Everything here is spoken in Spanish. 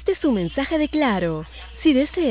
Este es un mensaje de Claro. Si desea